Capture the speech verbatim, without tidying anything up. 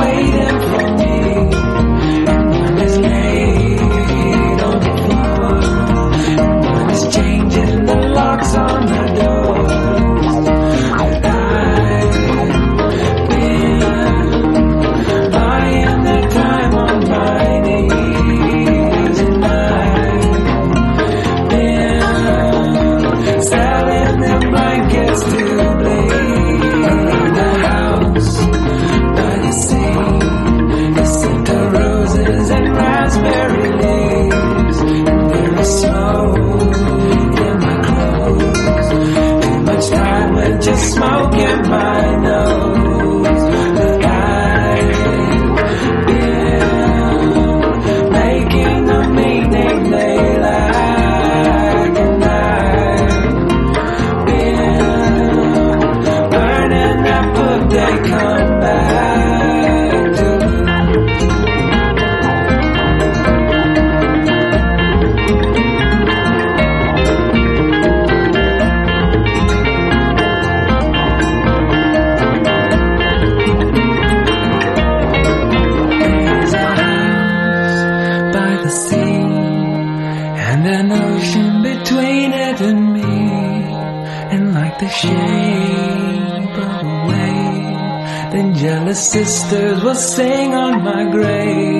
waiting for me. And one is laid on the floor, and one is changing the locks on the doors. But I've been buying the time on my knees, and I've been selling them blankets to bleed. The house by the sea is sent of roses and raspberry leaves, and there is smoke in my clothes. Too much time with just smoke in my nose. But I've been making the meaning they lack, and I've been burning that book they come back to. There's a house by the sea, and an ocean between it and me, and like the shape of a wave, then jealous sisters will sing on my grave.